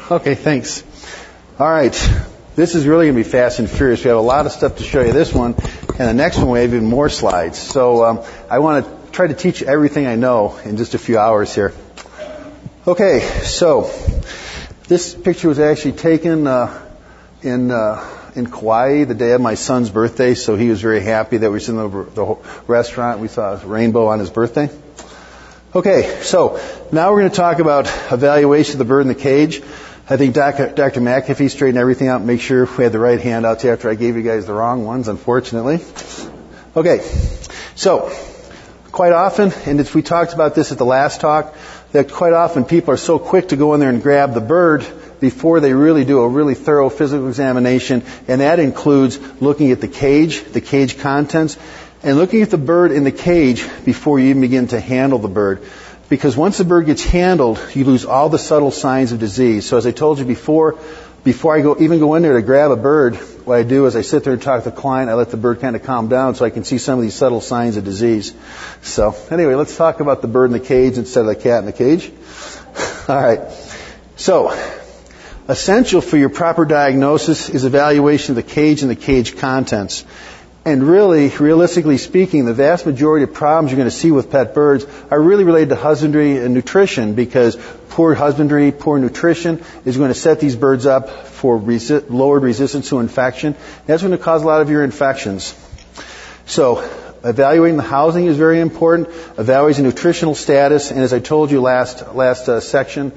Okay, thanks. All right. This is really going to be fast and furious. We have a lot of stuff to show you this one, and the next one we have even more slides. So I want to try to teach you everything I know in just a few hours here. Okay, so this picture was actually taken in Kauai the day of my son's birthday, so he was very happy that we was in the restaurant. We saw a rainbow on his birthday. Okay, so now we're going to talk about evaluation of the bird in the cage. I think Dr. McAfee straightened everything out, make sure we had the right handouts after I gave you guys the wrong ones, unfortunately. Okay, so quite often, and we talked about this at the last talk, that quite often people are so quick to go in there and grab the bird before they really do a really thorough physical examination, and that includes looking at the cage contents, and looking at the bird in the cage before you even begin to handle the bird. Because once the bird gets handled, you lose all the subtle signs of disease. So as I told you before I even go in there to grab a bird, what I do is I sit there and talk to the client. I let the bird kind of calm down so I can see some of these subtle signs of disease. So anyway, let's talk about the bird in the cage instead of the cat in the cage. All right. So essential for your proper diagnosis is evaluation of the cage and the cage contents. And really, realistically speaking, the vast majority of problems you're going to see with pet birds are really related to husbandry and nutrition, because poor husbandry, poor nutrition is going to set these birds up for lowered resistance to infection. That's going to cause a lot of your infections. So evaluating the housing is very important, evaluating nutritional status, and as I told you last section,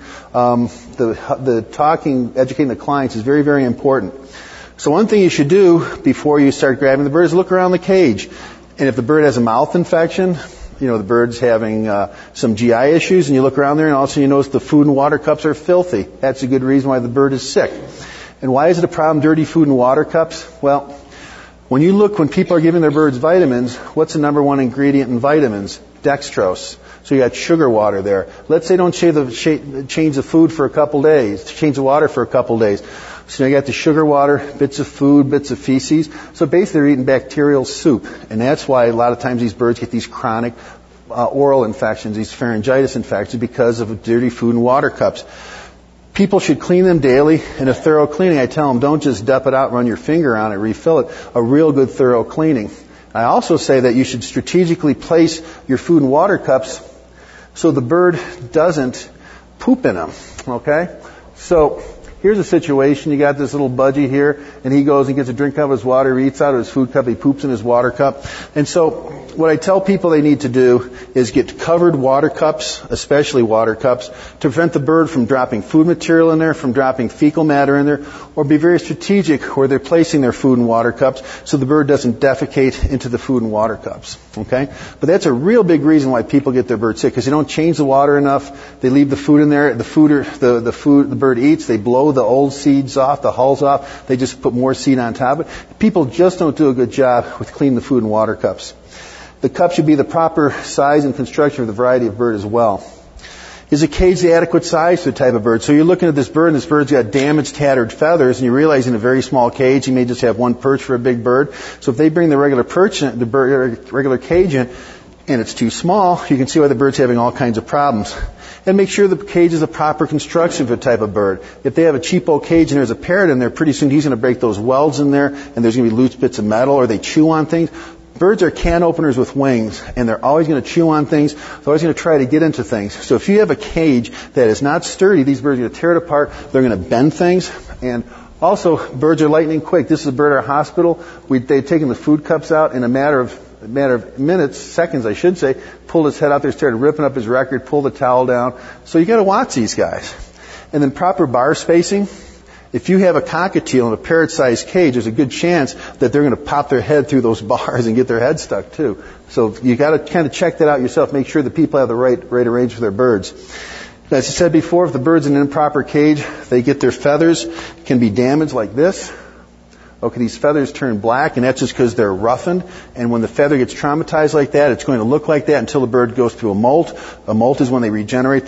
educating the clients is very, very important. So one thing you should do before you start grabbing the bird is look around the cage. And if the bird has a mouth infection, the bird's having some GI issues, and you look around there and also you notice the food and water cups are filthy. That's a good reason why the bird is sick. And why is it a problem, dirty food and water cups? Well, when people are giving their birds vitamins, what's the number one ingredient in vitamins? Dextrose. So you got sugar water there. Let's say don't change the food for a couple days, change the water for a couple days. So you got the sugar water, bits of food, bits of feces. So basically they're eating bacterial soup. And that's why a lot of times these birds get these chronic oral infections, these pharyngitis infections, because of dirty food and water cups. People should clean them daily. In a thorough cleaning, I tell them don't just dump it out, run your finger on it, refill it. A real good thorough cleaning. I also say that you should strategically place your food and water cups so the bird doesn't poop in them. Okay? So here's a situation. You got this little budgie here, and he goes and gets a drink of his water, he eats out of his food cup, he poops in his water cup. And so what I tell people they need to do is get covered water cups, especially water cups, to prevent the bird from dropping food material in there, from dropping fecal matter in there, or be very strategic where they're placing their food and water cups so the bird doesn't defecate into the food and water cups. Okay? But that's a real big reason why people get their bird sick, because they don't change the water enough. They leave the food in there. The food the bird eats, they blow the old seeds off, the hulls off. They just put more seed on top of it. People just don't do a good job with cleaning the food and water cups. The cup should be the proper size and construction for the variety of bird as well. Is a cage the adequate size for the type of bird? So you're looking at this bird, and this bird's got damaged, tattered feathers, and you realize in a very small cage, you may just have one perch for a big bird. So if they bring the regular perch in, regular cage in, and it's too small, you can see why the bird's having all kinds of problems. And make sure the cage is a proper construction for the type of bird. If they have a cheapo cage and there's a parrot in there, pretty soon he's going to break those welds in there, and there's going to be loose bits of metal, or they chew on things. Birds are can openers with wings, and they're always going to chew on things. They're always going to try to get into things. So if you have a cage that is not sturdy, these birds are going to tear it apart. They're going to bend things. And also, birds are lightning quick. This is a bird at our hospital. They'd taken the food cups out in a matter of minutes, seconds I should say, pulled his head out there, started ripping up his record, pulled the towel down. So you got to watch these guys. And then proper bar spacing. If you have a cockatiel in a parrot-sized cage, there's a good chance that they're going to pop their head through those bars and get their head stuck too. So you got to kind of check that out yourself. Make sure that people have the right arrange for their birds. As I said before, if the bird's in an improper cage, they get their feathers can be damaged like this. Okay, these feathers turn black, and that's just because they're roughened. And when the feather gets traumatized like that, it's going to look like that until the bird goes through a molt. A molt is when they regenerate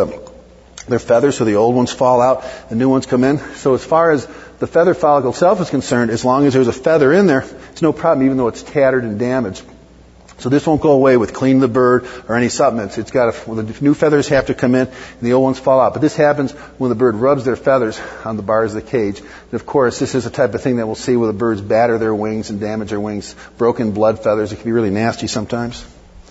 their feathers, so the old ones fall out, the new ones come in. So as far as the feather follicle itself is concerned, as long as there's a feather in there, it's no problem, even though it's tattered and damaged. So this won't go away with cleaning the bird or any supplements. The new feathers have to come in and the old ones fall out. But this happens when the bird rubs their feathers on the bars of the cage. And of course, this is the type of thing that we'll see where the birds batter their wings and damage their wings. Broken blood feathers. It can be really nasty sometimes.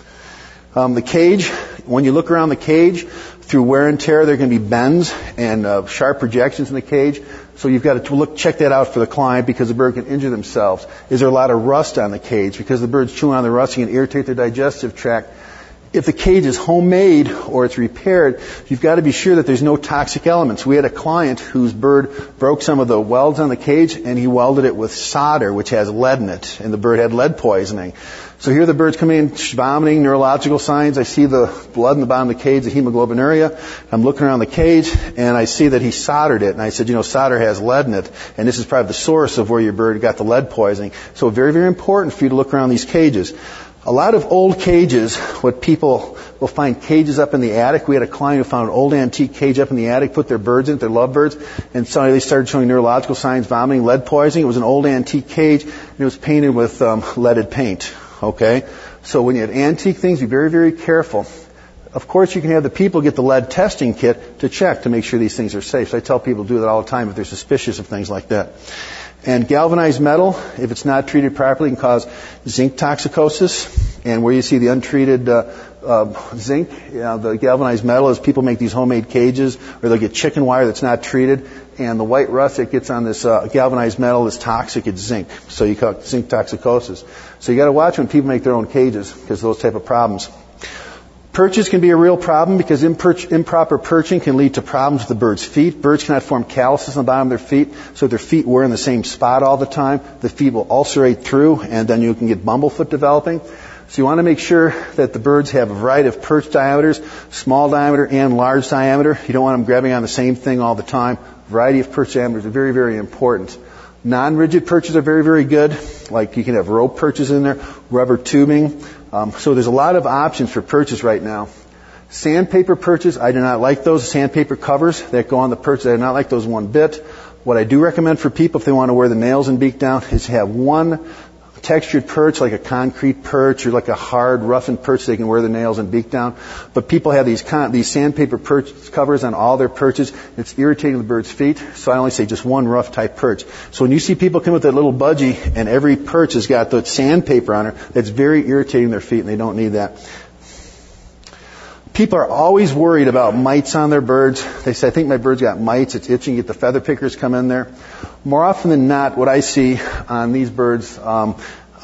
The cage, when you look around the cage, through wear and tear, there are going to be bends and sharp projections in the cage. So you've got to check that out for the client because the bird can injure themselves. Is there a lot of rust on the cage? Because the bird's chewing on the rust, you can irritate their digestive tract. If the cage is homemade or it's repaired, you've got to be sure that there's no toxic elements. We had a client whose bird broke some of the welds on the cage and he welded it with solder, which has lead in it, and the bird had lead poisoning. So here the bird's coming in, vomiting, neurological signs. I see the blood in the bottom of the cage, the hemoglobinuria. I'm looking around the cage and I see that he soldered it. And I said, solder has lead in it, and this is probably the source of where your bird got the lead poisoning. So very, very important for you to look around these cages. A lot of old cages, what people will find cages up in the attic. We had a client who found an old antique cage up in the attic, put their birds in it, their lovebirds, and suddenly they started showing neurological signs, vomiting, lead poisoning. It was an old antique cage, and it was painted with leaded paint. Okay? So when you have antique things, be very, very careful. Of course, you can have the people get the lead testing kit to check to make sure these things are safe. So I tell people to do that all the time if they're suspicious of things like that. And galvanized metal, if it's not treated properly, can cause zinc toxicosis. And where you see the untreated zinc, the galvanized metal is people make these homemade cages, or they'll get chicken wire that's not treated. And the white rust that gets on this galvanized metal is toxic. It's zinc. So you call it zinc toxicosis. So you got to watch when people make their own cages because of those type of problems. Perches can be a real problem because improper perching can lead to problems with the bird's feet. Birds cannot form calluses on the bottom of their feet, so if their feet were in the same spot all the time, the feet will ulcerate through, and then you can get bumblefoot developing. So you want to make sure that the birds have a variety of perch diameters, small diameter and large diameter. You don't want them grabbing on the same thing all the time. Variety of perch diameters are very, very important. Non-rigid perches are very, very good. Like you can have rope perches in there, rubber tubing. So there's a lot of options for perches right now. Sandpaper perches, I do not like those. Sandpaper covers that go on the perches, I do not like those one bit. What I do recommend for people if they want to wear the nails and beak down is to have one textured perch, like a concrete perch or like a hard, roughened perch, they can wear the nails and beak down. But people have these sandpaper perch covers on all their perches. It's irritating the bird's feet, so I only say just one rough type perch. So when you see people come with that little budgie and every perch has got the sandpaper on it, that's very irritating their feet and they don't need that. People are always worried about mites on their birds. They say, I think my bird's got mites, it's itching, get the feather pickers come in there. More often than not, what I see on these birds, birds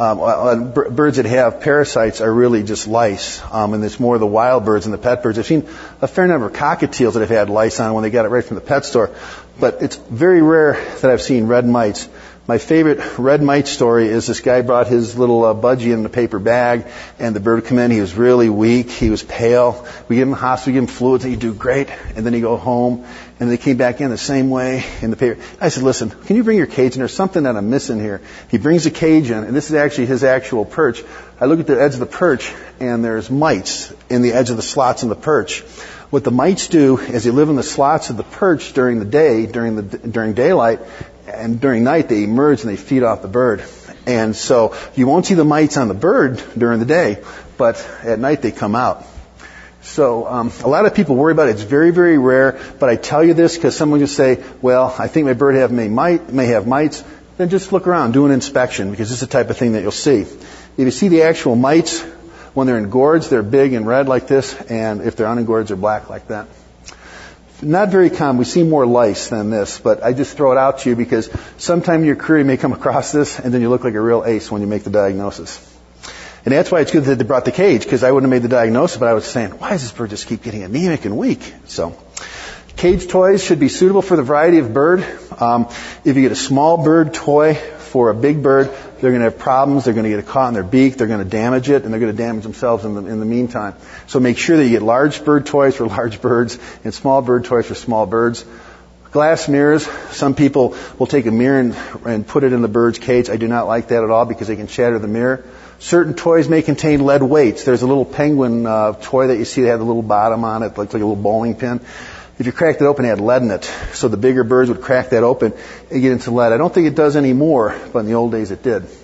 that have parasites are really just lice. And it's more the wild birds and the pet birds. I've seen a fair number of cockatiels that have had lice on when they got it right from the pet store. But it's very rare that I've seen red mites. My favorite red mite story is this guy brought his little budgie in a paper bag, and the bird would come in. He was really weak. He was pale. We give him hospital, we give him fluids, and he'd do great. And then he'd go home, and they came back in the same way in the paper. I said, listen, can you bring your cage in? There's something that I'm missing here. He brings the cage in, and this is actually his actual perch. I look at the edge of the perch, and there's mites in the edge of the slots in the perch. What the mites do is they live in the slots of the perch during the day, during daylight, and during night they emerge and they feed off the bird. And so you won't see the mites on the bird during the day, but at night they come out. So a lot of people worry about it. It's very, very rare, but I tell you this because someone will say, well, I think my bird may have mites. Then just look around, do an inspection, because this is the type of thing that you'll see. If you see the actual mites, when they're in gourds, they're big and red like this, and if they're unengorged, they're black like that. Not very common. We see more lice than this, but I just throw it out to you because sometime in your career you may come across this, and then you look like a real ace when you make the diagnosis. And that's why it's good that they brought the cage, because I wouldn't have made the diagnosis, but I was saying, why does this bird just keep getting anemic and weak? So, cage toys should be suitable for the variety of bird. If you get a small bird toy for a big bird, they're going to have problems. They're going to get caught in their beak. They're going to damage it, and they're going to damage themselves in the meantime. So make sure that you get large bird toys for large birds and small bird toys for small birds. Glass mirrors. Some people will take a mirror and put it in the bird's cage. I do not like that at all because they can shatter the mirror. Certain toys may contain lead weights. There's a little penguin toy that you see that had a little bottom on it, like a little bowling pin. If you cracked it open, it had lead in it. So the bigger birds would crack that open and get into lead. I don't think it does anymore, but in the old days it did.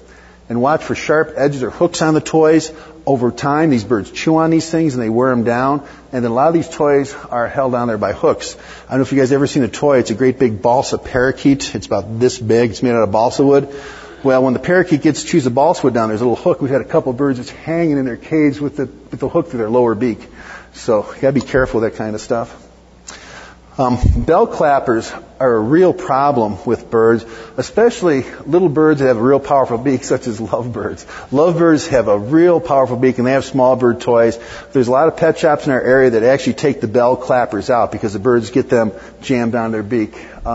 And watch for sharp edges or hooks on the toys. Over time, these birds chew on these things and they wear them down. And then a lot of these toys are held on there by hooks. I don't know if you guys ever seen a toy. It's a great big balsa parakeet. It's about this big. It's made out of balsa wood. Well, when the parakeet chews the balsa wood down, there's a little hook. We've had a couple of birds that's hanging in their cage with the hook through their lower beak. So you gotta be careful with that kind of stuff. Bell clappers are a real problem with birds, especially little birds that have a real powerful beak, such as lovebirds. Lovebirds have a real powerful beak, and they have small bird toys. There's a lot of pet shops in our area that actually take the bell clappers out because the birds get them jammed down their beak.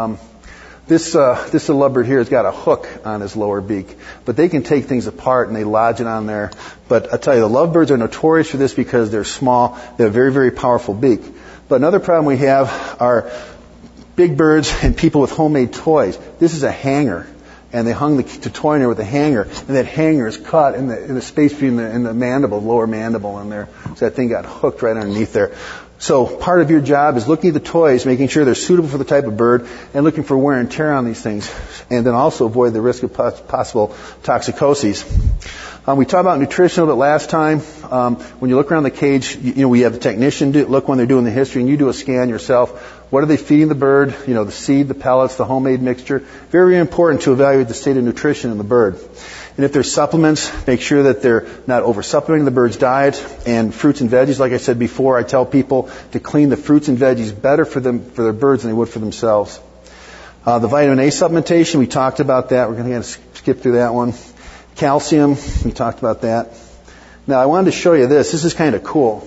This little lovebird here has got a hook on his lower beak, but they can take things apart and they lodge it on there. But I tell you, the lovebirds are notorious for this because they're small. They have a very, very powerful beak. But another problem we have are big birds and people with homemade toys. This is a hanger, and they hung the toy in there with a hanger, and that hanger is caught in the space between the mandible, lower mandible in there. So that thing got hooked right underneath there. So part of your job is looking at the toys, making sure they're suitable for the type of bird, and looking for wear and tear on these things, and then also avoid the risk of possible toxicoses. We talked about nutrition a little bit last time. When you look around the cage, we have the technician look when they're doing the history, and you do a scan yourself. What are they feeding the bird? The seed, the pellets, the homemade mixture. Very important to evaluate the state of nutrition in the bird. And if there's supplements, make sure that they're not over-supplementing the bird's diet. And fruits and veggies, like I said before, I tell people to clean the fruits and veggies better for their birds than they would for themselves. The vitamin A supplementation, we talked about that. We're going to skip through that one. Calcium, we talked about that. Now, I wanted to show you this. This is kind of cool.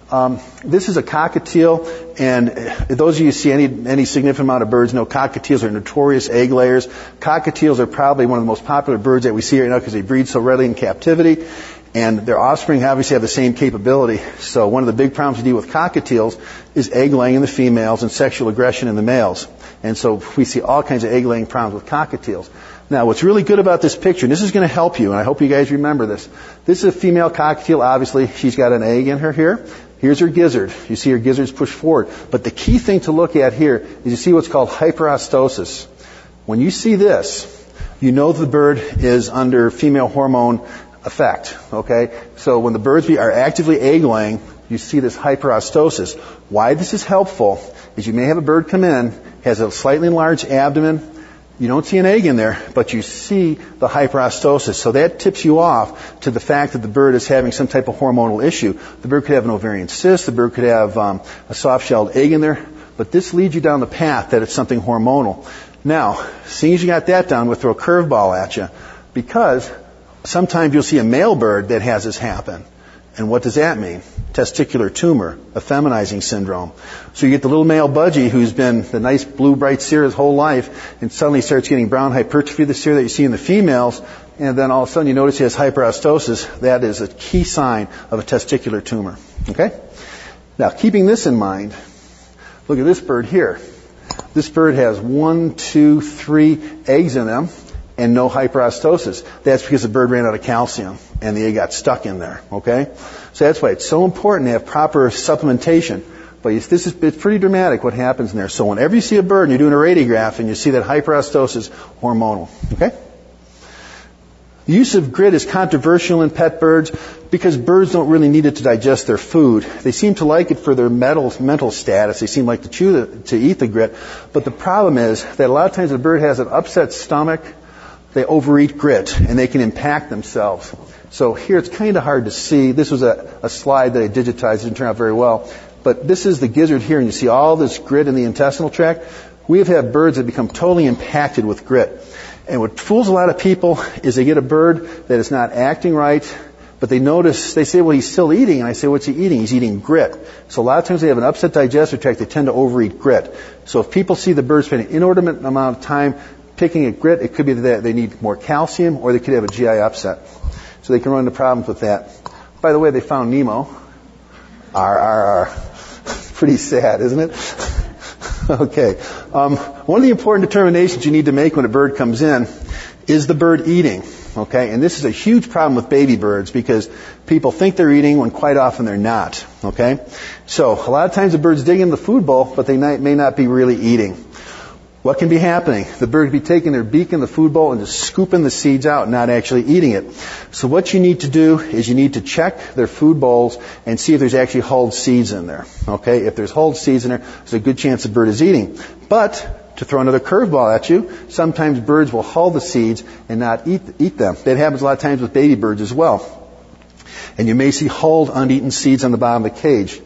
This is a cockatiel, and those of you who see any significant amount of birds know cockatiels are notorious egg layers. Cockatiels are probably one of the most popular birds that we see right now because they breed so readily in captivity, and their offspring obviously have the same capability. So one of the big problems to deal with cockatiels is egg laying in the females and sexual aggression in the males. And so we see all kinds of egg laying problems with cockatiels. Now, what's really good about this picture, and this is going to help you, and I hope you guys remember this. This is a female cockatiel. Obviously, she's got an egg in her here. Here's her gizzard. You see her gizzard's pushed forward. But the key thing to look at here is you see what's called hyperostosis. When you see this, you know the bird is under female hormone effect. Okay? So when the birds are actively egg laying, you see this hyperostosis. Why this is helpful is you may have a bird come in, has a slightly enlarged abdomen. You don't see an egg in there, but you see the hyperostosis. So that tips you off to the fact that the bird is having some type of hormonal issue. The bird could have an ovarian cyst. The bird could have a soft-shelled egg in there. But this leads you down the path that it's something hormonal. Now, seeing as you got that down, we'll throw a curveball at you. Because sometimes you'll see a male bird that has this happen. And what does that mean? Testicular tumor, effeminizing syndrome. So you get the little male budgie who's been the nice blue bright seer his whole life and suddenly starts getting brown hypertrophy of the seer that you see in the females, and then all of a sudden you notice he has hyperostosis. That is a key sign of a testicular tumor. Okay? Now, keeping this in mind, look at this bird here. This bird has 1, 2, 3 eggs in them and no hyperostosis. That's because the bird ran out of calcium and the egg got stuck in there. Okay? So that's why it's so important to have proper supplementation. But it's pretty dramatic what happens in there. So whenever you see a bird and you're doing a radiograph and you see that hyperostosis, hormonal. Okay? The use of grit is controversial in pet birds because birds don't really need it to digest their food. They seem to like it for their mental status. They seem like to eat the grit. But the problem is that a lot of times a bird has an upset stomach, they overeat grit, and they can impact themselves. So here it's kind of hard to see. This was a slide that I digitized. It didn't turn out very well. But this is the gizzard here, and you see all this grit in the intestinal tract. We have had birds that become totally impacted with grit. And what fools a lot of people is they get a bird that is not acting right, but they say, well, he's still eating. And I say, what's he eating? He's eating grit. So a lot of times they have an upset digestive tract. They tend to overeat grit. So if people see the bird spending an inordinate amount of time picking at grit, it could be that they need more calcium or they could have a GI upset. So they can run into problems with that. By the way, they found Nemo. Pretty sad, isn't it? Okay. One of the important determinations you need to make when a bird comes in is the bird eating. Okay? And this is a huge problem with baby birds because people think they're eating when quite often they're not. Okay? So a lot of times the birds dig in the food bowl, but they may not be really eating. what can be happening? The bird would be taking their beak in the food bowl and just scooping the seeds out and not actually eating it. So what you need to do is you need to check their food bowls and see if there's actually hulled seeds in there. Okay? If there's hulled seeds in there, there's a good chance the bird is eating. But to throw another curveball at you, sometimes birds will hull the seeds and not eat them. That happens a lot of times with baby birds as well. And you may see hulled, uneaten seeds on the bottom of the cage.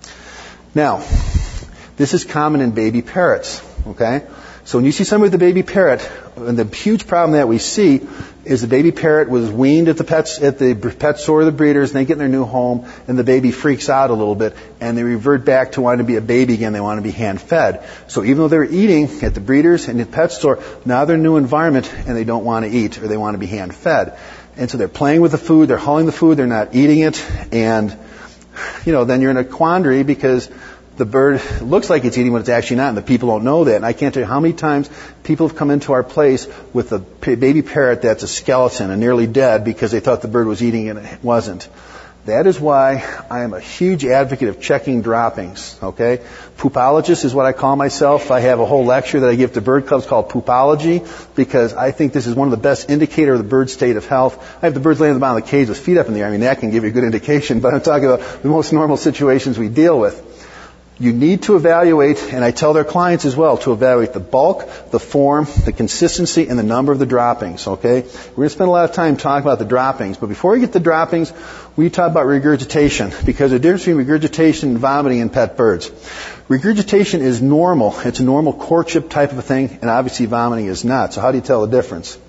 Now, this is common in baby parrots. Okay? So when you see somebody with a baby parrot, and the huge problem that we see is the baby parrot was weaned at the pet store or the breeders, and they get in their new home, and the baby freaks out a little bit, and they revert back to wanting to be a baby again. They want to be hand-fed. So even though they're eating at the breeders and the pet store, now they're in a new environment, and they don't want to eat, or they want to be hand-fed. And so they're playing with the food, they're hulling the food, they're not eating it, and, then you're in a quandary because the bird looks like it's eating what it's actually not, and the people don't know that. And I can't tell you how many times people have come into our place with a baby parrot that's a skeleton and nearly dead because they thought the bird was eating it and it wasn't. That is why I am a huge advocate of checking droppings, okay? Poopologist is what I call myself. I have a whole lecture that I give to bird clubs called Poopology because I think this is one of the best indicators of the bird's state of health. I have the birds laying in the bottom of the cage with feet up in the air. I mean, that can give you a good indication, but I'm talking about the most normal situations we deal with. You need to evaluate, and I tell their clients as well, to evaluate the bulk, the form, the consistency, and the number of the droppings, okay? We're going to spend a lot of time talking about the droppings, but before we get to the droppings, we talk about regurgitation, because the difference between regurgitation and vomiting in pet birds. Regurgitation is normal. It's a normal courtship type of a thing, and obviously vomiting is not. So how do you tell the difference?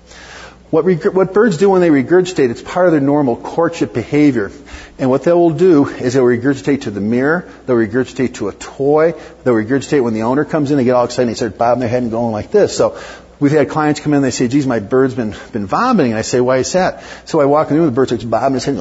What birds do when they regurgitate, it's part of their normal courtship behavior. And what they will do is they'll regurgitate to the mirror, they'll regurgitate to a toy, they'll regurgitate when the owner comes in, they get all excited and they start bobbing their head and going like this. So we've had clients come in and they say, geez, my bird's been vomiting. And I say, why is that? So I walk in the room, the bird starts bobbing his head,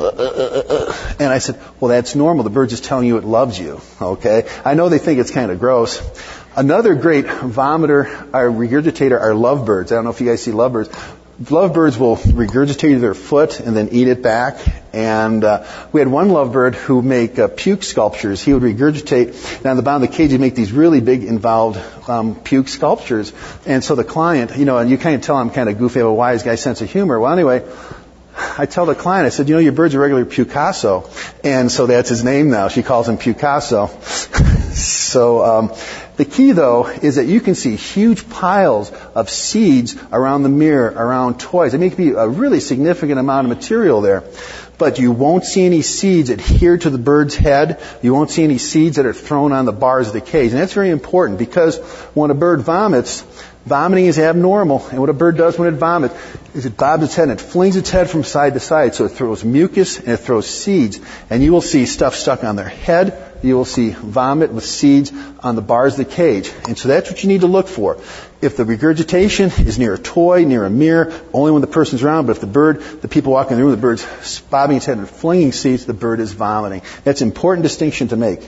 and I said, well, that's normal. The bird's just telling you it loves you. Okay? I know they think it's kind of gross. Another great vomiter or regurgitator are lovebirds. I don't know if you guys see lovebirds. Lovebirds will regurgitate their foot and then eat it back. And we had one lovebird who make puke sculptures. He would regurgitate, and on the bottom of the cage he'd make these really big involved puke sculptures. And so the client, and you kind of tell I'm kind of goofy, I have a wise guy sense of humor. Well, anyway, I tell the client, I said, your bird's a regular Picasso. And so that's his name now. She calls him Picasso. So the key, though, is that you can see huge piles of seeds around the mirror, around toys. It may be a really significant amount of material there. But you won't see any seeds adhere to the bird's head. You won't see any seeds that are thrown on the bars of the cage. And that's very important because when a bird vomits, vomiting is abnormal. And what a bird does when it vomits is it bobs its head and it flings its head from side to side. So it throws mucus and it throws seeds. And you will see stuff stuck on their head. You will see vomit with seeds on the bars of the cage. And so that's what you need to look for. If the regurgitation is near a toy, near a mirror, only when the person's around. But if the people walking in the room, the bird's bobbing its head and flinging seeds, the bird is vomiting. That's an important distinction to make.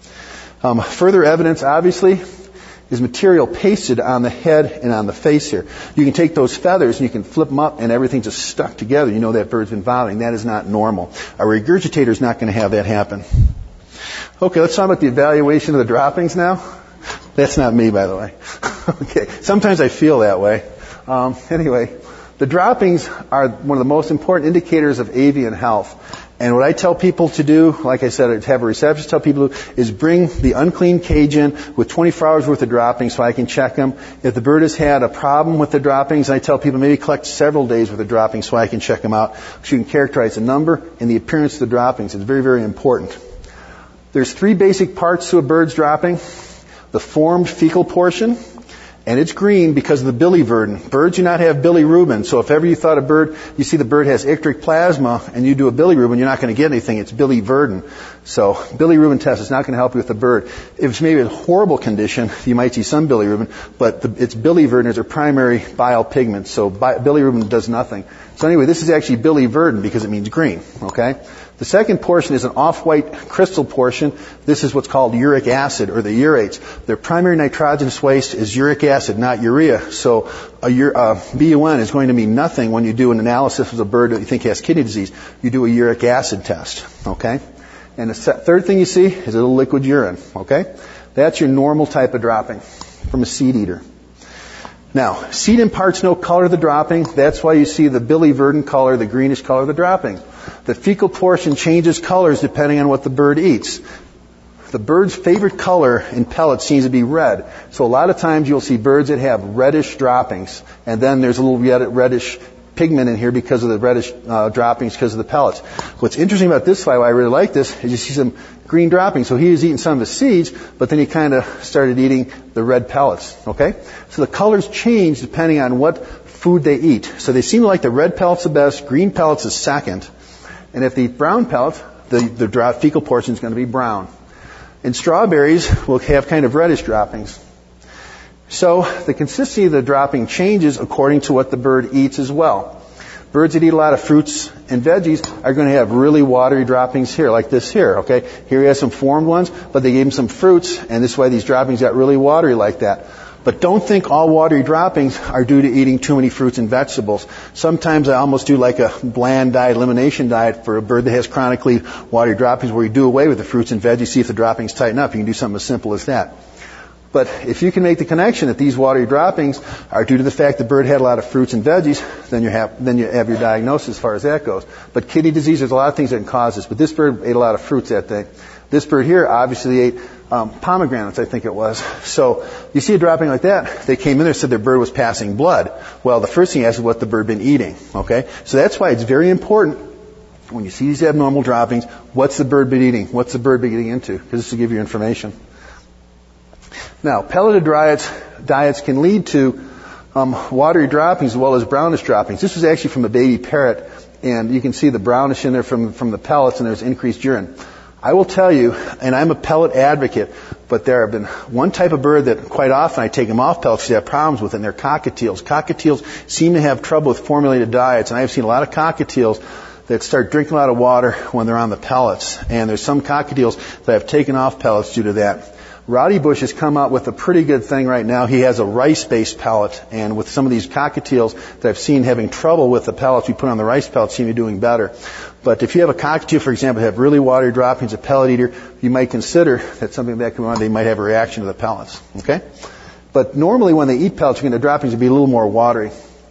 Further evidence, obviously, is material pasted on the head and on the face here. You can take those feathers and you can flip them up and everything's just stuck together. You know that bird's been vomiting. That is not normal. A regurgitator is not going to have that happen. Okay, let's talk about the evaluation of the droppings now. That's not me, by the way. Okay, sometimes I feel that way. Anyway, the droppings are one of the most important indicators of avian health. And what I tell people to do, like I said, I have a receptionist tell people to do, is bring the unclean cage in with 24 hours worth of droppings so I can check them. If the bird has had a problem with the droppings, I tell people maybe collect several days worth of droppings so I can check them out. So you can characterize the number and the appearance of the droppings. It's very, very important. There's 3 basic parts to a bird's dropping. The formed fecal portion, and it's green because of the biliverdin. Birds do not have bilirubin, so if ever you thought you see the bird has icteric plasma and you do a bilirubin, you're not going to get anything. It's biliverdin. So bilirubin test is not going to help you with the bird. If it's maybe a horrible condition, you might see some bilirubin, but it's biliverdin is their primary bile pigment, so bilirubin does nothing. So anyway, this is actually biliverdin because it means green, okay? The second portion is an off-white crystal portion. This is what's called uric acid, or the urates. Their primary nitrogenous waste is uric acid, not urea. So BUN is going to mean nothing when you do an analysis of a bird that you think has kidney disease. You do a uric acid test, okay? And the third thing you see is a little liquid urine, okay? That's your normal type of dropping from a seed eater. Now, seed imparts no color to the dropping. That's why you see the biliverdin color, the greenish color of the dropping. The fecal portion changes colors depending on what the bird eats. The bird's favorite color in pellets seems to be red. So a lot of times you'll see birds that have reddish droppings, and then there's a little reddish pigment in here because of the reddish droppings because of the pellets. What's interesting about this fly, why I really like this, is you see some green droppings. So he was eating some of the seeds, but then he kind of started eating the red pellets. Okay? So the colors change depending on what food they eat. So they seem to like the red pellets the best, green pellets is second, and if they eat brown pellets, the fecal portion is going to be brown. And strawberries will have kind of reddish droppings. So the consistency of the dropping changes according to what the bird eats as well. Birds that eat a lot of fruits and veggies are going to have really watery droppings here, like this here, okay? Here he has some formed ones, but they gave him some fruits, and this is why these droppings got really watery like that. But don't think all watery droppings are due to eating too many fruits and vegetables. Sometimes I almost do like a bland diet, elimination diet for a bird that has chronically watery droppings where you do away with the fruits and veggies, see if the droppings tighten up. You can do something as simple as that. But if you can make the connection that these watery droppings are due to the fact the bird had a lot of fruits and veggies, then you have your diagnosis as far as that goes. But kidney disease, there's a lot of things that can cause this. But this bird ate a lot of fruits that day. This bird here obviously ate pomegranates, I think it was. So you see a dropping like that, they came in there and said their bird was passing blood. Well, the first thing you ask is what the bird been eating. Okay? So that's why it's very important when you see these abnormal droppings, what's the bird been eating? What's the bird been getting into? Because this will give you information. Now, pelleted diets can lead to watery droppings as well as brownish droppings. This was actually from a baby parrot, and you can see the brownish in there from the pellets, and there's increased urine. I will tell you, and I'm a pellet advocate, but there have been one type of bird that quite often I take them off pellets because they have problems with, and they're cockatiels. Cockatiels seem to have trouble with formulated diets, and I have seen a lot of cockatiels that start drinking a lot of water when they're on the pellets, and there's some cockatiels that have taken off pellets due to that. Rowdy Bush has come out with a pretty good thing right now. He has a rice-based pellet, and with some of these cockatiels that I've seen having trouble with the pellets we put on the rice pellets seem to be doing better. But if you have a cockatiel, for example, that have really watery droppings, a pellet eater, you might consider that something that can run, they might have a reaction to the pellets. Okay? But normally when they eat pellets, the droppings will be a little more watery.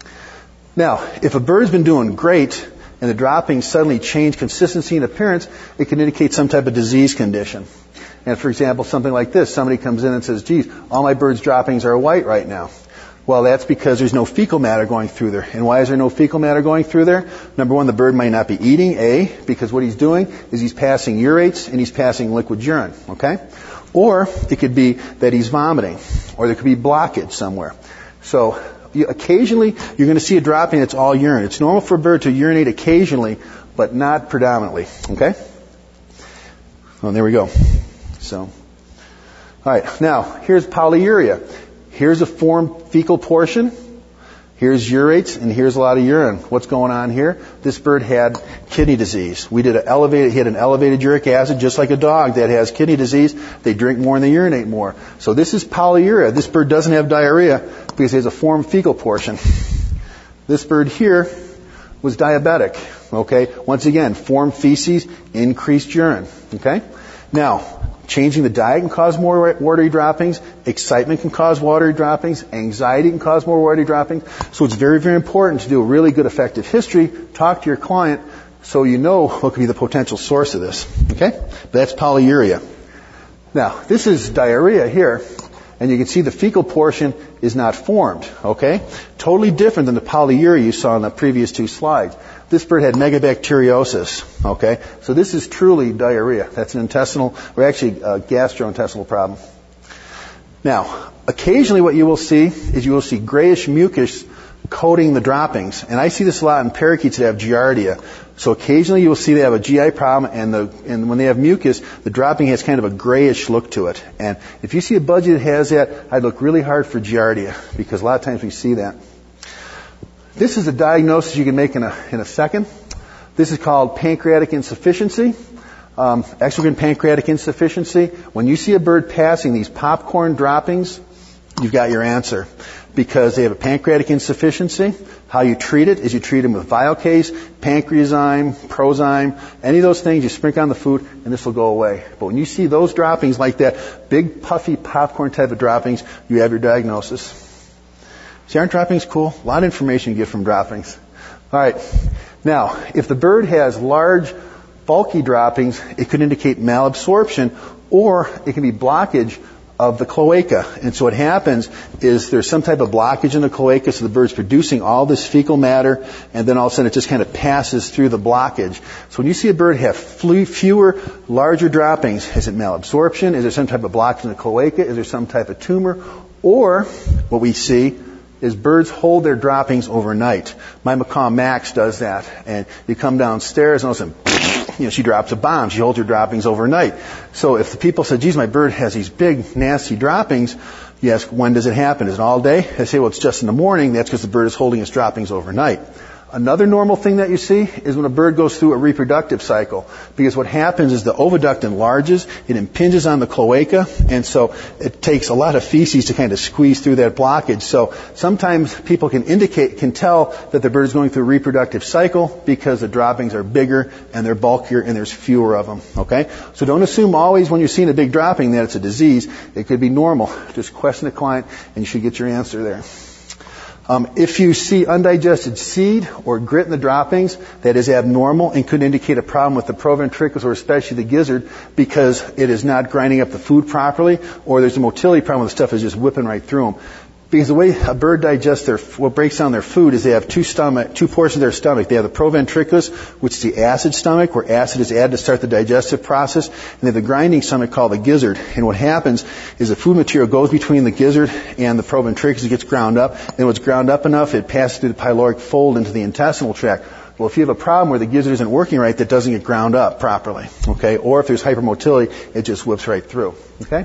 Now, if a bird's been doing great and the droppings suddenly change consistency and appearance, it can indicate some type of disease condition. And for example, something like this, somebody comes in and says, geez, all my bird's droppings are white right now. Well, that's because there's no fecal matter going through there. And why is there no fecal matter going through there? Number one, the bird might not be eating, because what he's doing is he's passing urates and he's passing liquid urine, okay? Or it could be that he's vomiting, or there could be blockage somewhere. So occasionally you're going to see a dropping that's all urine. It's normal for a bird to urinate occasionally, but not predominantly, okay? Well, there we go. So, all right. Now, here's polyuria. Here's a formed fecal portion. Here's urates, and here's a lot of urine. What's going on here? This bird had kidney disease. He had an elevated uric acid, just like a dog that has kidney disease. They drink more and they urinate more. So this is polyuria. This bird doesn't have diarrhea because he has a formed fecal portion. This bird here was diabetic. Okay. Once again, formed feces, increased urine. Okay. Now, changing the diet can cause more watery droppings. Excitement can cause watery droppings. Anxiety can cause more watery droppings. So it's very, very important to do a really good effective history. Talk to your client so you know what could be the potential source of this. Okay? But that's polyuria. Now, this is diarrhea here. And you can see the fecal portion is not formed. Okay? Totally different than the polyuria you saw in the previous two slides. This bird had megabacteriosis, okay? So this is truly diarrhea. That's an intestinal, or actually a gastrointestinal problem. Now, occasionally what you will see is you will see grayish mucus coating the droppings. And I see this a lot in parakeets that have giardia. So occasionally you will see they have a GI problem, and when they have mucus, the dropping has kind of a grayish look to it. And if you see a budgie that has that, I'd look really hard for giardia, because a lot of times we see that. This is a diagnosis you can make in a second. This is called pancreatic insufficiency, exocrine pancreatic insufficiency. When you see a bird passing these popcorn droppings, you've got your answer, because they have a pancreatic insufficiency. How you treat it is you treat them with Viocase, Pancreazyme, Prozyme, any of those things. You sprinkle on the food, and this will go away. But when you see those droppings like that, big puffy popcorn type of droppings, you have your diagnosis. See, aren't droppings cool? A lot of information you get from droppings. All right. Now, if the bird has large, bulky droppings, it could indicate malabsorption, or it can be blockage of the cloaca. And so what happens is there's some type of blockage in the cloaca, so the bird's producing all this fecal matter, and then all of a sudden it just kind of passes through the blockage. So when you see a bird have fewer, larger droppings, is it malabsorption? Is there some type of blockage in the cloaca? Is there some type of tumor? Or what we see is birds hold their droppings overnight. My macaw Max does that, and you come downstairs and all of a sudden, she drops a bomb. She holds her droppings overnight. So if the people say, geez, my bird has these big, nasty droppings, you ask, when does it happen? Is it all day? I say, well, it's just in the morning. That's because the bird is holding its droppings overnight. Another normal thing that you see is when a bird goes through a reproductive cycle. Because what happens is the oviduct enlarges, it impinges on the cloaca, and so it takes a lot of feces to kind of squeeze through that blockage. So sometimes people can tell that the bird is going through a reproductive cycle because the droppings are bigger and they're bulkier and there's fewer of them. Okay? So don't assume always when you're seeing a big dropping that it's a disease. It could be normal. Just question the client and you should get your answer there. If you see undigested seed or grit in the droppings, that is abnormal and could indicate a problem with the proventriculus or especially the gizzard because it is not grinding up the food properly, or there's a motility problem where the stuff is just whipping right through them. Because the way a bird digests what breaks down their food is they have two portions of their stomach. They have the proventriculus, which is the acid stomach, where acid is added to start the digestive process, and they have the grinding stomach called the gizzard. And what happens is the food material goes between the gizzard and the proventriculus. It gets ground up, and when it's ground up enough, it passes through the pyloric fold into the intestinal tract. Well, if you have a problem where the gizzard isn't working right, that doesn't get ground up properly, okay? Or if there's hypermotility, it just whips right through, okay?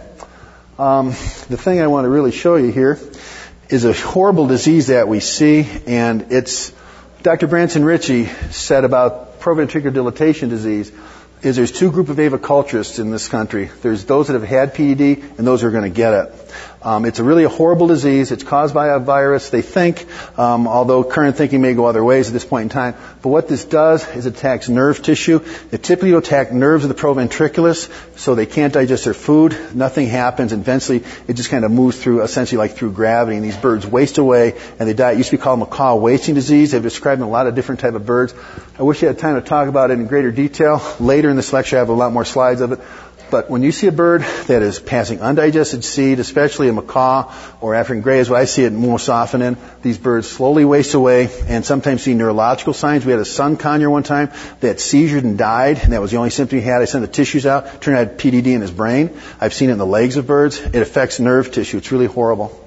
The thing I want to really show you here is a horrible disease that we see, and it's Dr. Branson Ritchie said about proventricular dilatation disease is there's two groups of aviculturists in this country. There's those that have had PDD and those who are going to get it. It's really a horrible disease. It's caused by a virus, they think, although current thinking may go other ways at this point in time. But what this does is it attacks nerve tissue. It typically will attack nerves of the proventriculus, so they can't digest their food. Nothing happens, and eventually it just kind of moves through, essentially like through gravity, and these birds waste away, and they die. It used to be called macaw wasting disease. They've described in a lot of different type of birds. I wish I had time to talk about it in greater detail. Later in this lecture, I have a lot more slides of it. But when you see a bird that is passing undigested seed, especially a macaw or African gray is what I see it most often in, these birds slowly waste away and sometimes see neurological signs. We had a sun conure one time that seizured and died, and that was the only symptom he had. I sent the tissues out. Turned out he had PDD in his brain. I've seen it in the legs of birds. It affects nerve tissue. It's really horrible.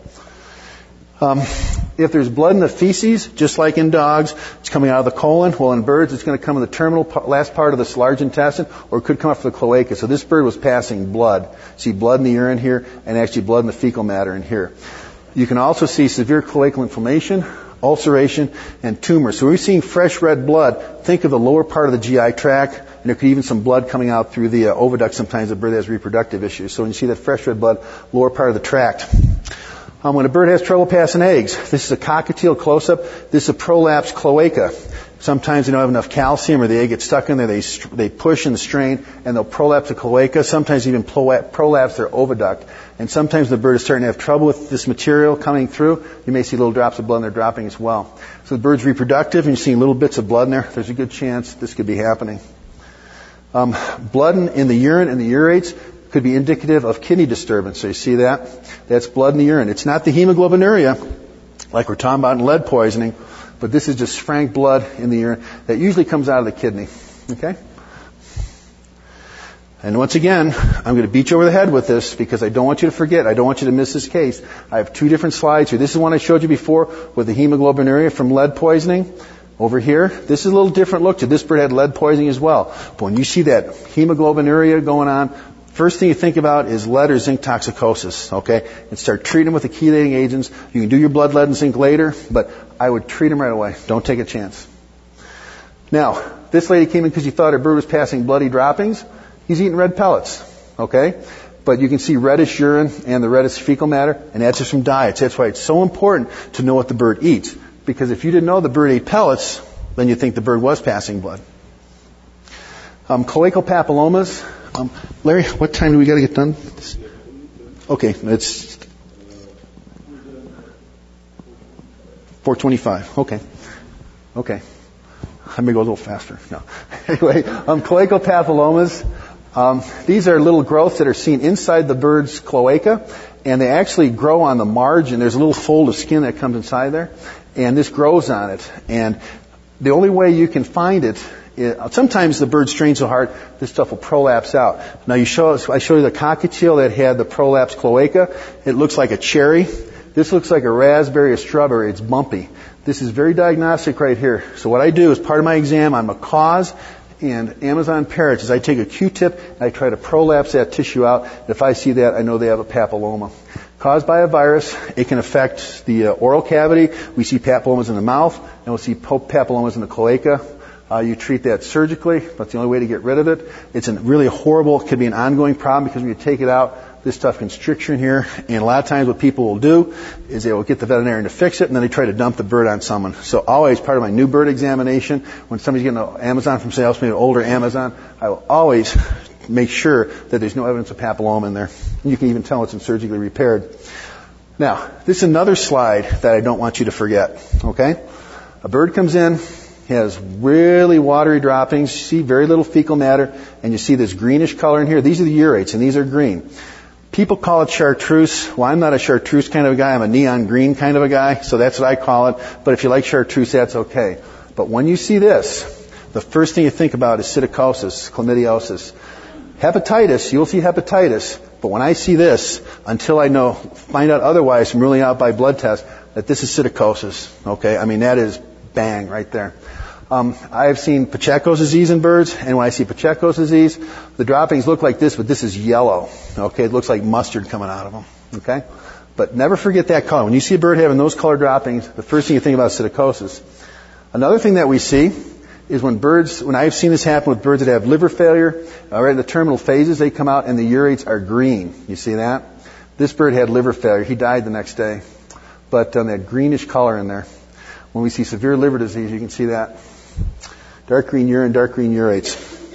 If there's blood in the feces, just like in dogs, it's coming out of the colon. Well, in birds, it's going to come in the terminal last part of this large intestine, or it could come up from the cloaca. So this bird was passing blood. See blood in the urine here, and actually blood in the fecal matter in here. You can also see severe cloacal inflammation, ulceration, and tumor. So when you're seeing fresh red blood, think of the lower part of the GI tract, and there could be even some blood coming out through the oviduct. Sometimes the bird has reproductive issues. So when you see that fresh red blood, lower part of the tract. When a bird has trouble passing eggs, this is a cockatiel close-up. This is a prolapsed cloaca. Sometimes they don't have enough calcium or the egg gets stuck in there. They push and strain, and they'll prolapse the cloaca. Sometimes even prolapse their oviduct. And sometimes the bird is starting to have trouble with this material coming through. You may see little drops of blood in their dropping as well. So the bird's reproductive, and you're seeing little bits of blood in there. There's a good chance this could be happening. Blood in the urine and the urates could be indicative of kidney disturbance. So you see that? That's blood in the urine. It's not the hemoglobinuria, like we're talking about in lead poisoning, but this is just frank blood in the urine that usually comes out of the kidney. Okay? And once again, I'm going to beat you over the head with this because I don't want you to forget. I don't want you to miss this case. I have two different slides here. This is one I showed you before with the hemoglobinuria from lead poisoning. Over here, this is a little different look to this bird had lead poisoning as well. But when you see that hemoglobinuria going on, first thing you think about is lead or zinc toxicosis, okay? And start treating them with the chelating agents. You can do your blood lead and zinc later, but I would treat them right away. Don't take a chance. Now, this lady came in because she thought her bird was passing bloody droppings. He's eating red pellets, okay? But you can see reddish urine and the reddish fecal matter, and that's just from diets. That's why it's so important to know what the bird eats. Because if you didn't know the bird ate pellets, then you'd think the bird was passing blood. Cloacal papillomas. Larry, what time do we got to get done? Okay, it's 425. Okay. I may go a little faster. No. Anyway, cloacopapillomas. These are little growths that are seen inside the bird's cloaca, and they actually grow on the margin. There's a little fold of skin that comes inside there, and this grows on it. And the only way you can find it, sometimes the bird strains so hard, this stuff will prolapse out. Now I show you the cockatiel that had the prolapsed cloaca. It looks like a cherry. This looks like a raspberry or strawberry. It's bumpy. This is very diagnostic right here. So what I do as part of my exam on macaws and Amazon parrots is I take a Q-tip and I try to prolapse that tissue out. If I see that, I know they have a papilloma. Caused by a virus, it can affect the oral cavity. We see papillomas in the mouth, and we'll see papillomas in the cloaca. You treat that surgically. That's the only way to get rid of it. It's really horrible. It could be an ongoing problem because when you take it out, this stuff constricts you in here. And a lot of times what people will do is they will get the veterinarian to fix it, and then they try to dump the bird on someone. So always part of my new bird examination, when somebody's getting an Amazon from somebody else, maybe an older Amazon, I will always make sure that there's no evidence of papilloma in there. You can even tell it's been surgically repaired. Now, this is another slide that I don't want you to forget. Okay? A bird comes in, has really watery droppings, you see very little fecal matter, and you see this greenish color in here. These are the urates, and these are green. People call it chartreuse. Well, I'm not a chartreuse kind of a guy. I'm a neon green kind of a guy, so that's what I call it. But if you like chartreuse, that's okay. But when you see this, the first thing you think about is psittacosis, chlamydiosis. Hepatitis, you'll see hepatitis. But when I see this, until I find out otherwise from ruling out by blood test, that this is psittacosis. Okay? I mean, that is bang right there. I have seen Pacheco's disease in birds, and when I see Pacheco's disease, the droppings look like this, but this is yellow. Okay, it looks like mustard coming out of them. Okay, but never forget that color. When you see a bird having those color droppings, the first thing you think about is psittacosis. Another thing that we see is when I've seen this happen with birds that have liver failure, right in the terminal phases, they come out and the urates are green. You see that? This bird had liver failure. He died the next day, but that greenish color in there. When we see severe liver disease, you can see that. Dark green urine, dark green urates.